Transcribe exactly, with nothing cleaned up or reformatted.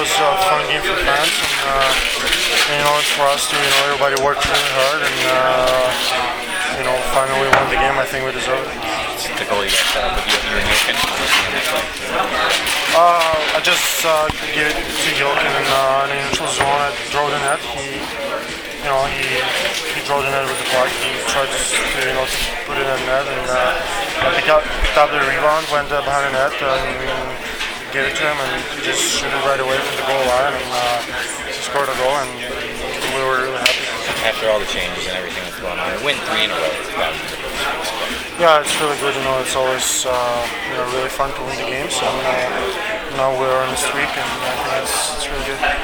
was a fun game for fans, and, uh, and you know, it's for us to, you know, everybody worked really hard, and uh, you know, finally won the game. I think we deserve it. The goal you got set up with you, you and Jokin on that play? Uh, I just uh, gave it to Jokin in, uh, in the neutral zone. I drove the net. He, you know, he he drove the net with the puck. He tried to, you know, to put it in the net, and uh, I picked up, picked up the rebound, went uh, behind the net, and gave it to him, and he just shoot it right away from the goal line, and uh, scored a goal, and we were really happy. After all the changes and everything that's going on, win three in a row. Yeah, it's really good. You know, it's always uh, you know really fun to win the games, and uh, now we're on the streak, and I think it's, it's really good.